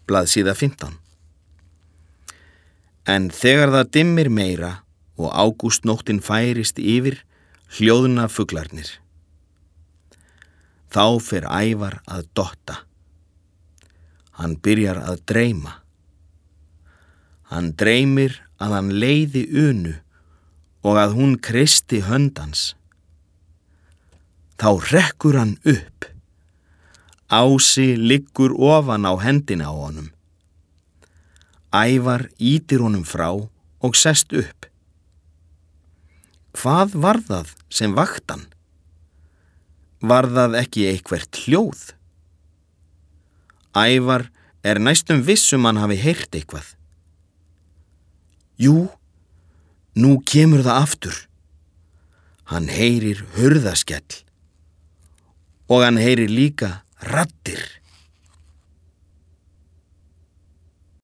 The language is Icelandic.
blaðsíða 15. En þegar það dimmir meira og ágústnóttin færist yfir, hljóðna fuglarnir. Þá fer Ævar að dotta. Hann byrjar að dreyma. Hann dreymir að hann leiði Unu og að hún kreisti hönd hans. Þá hrekkur hann upp. Ási liggur ofan á hendina á honum. Ævar ýtir honum frá og sest upp. Hvað var það sem vakti hann? Var það ekki eitthvert hljóð? Ævar er næstum viss hann hafi heyrt eitthvað. Jú, nú kemur það aftur. Hann heyrir hurðaskell og hann heyrir líka raddir.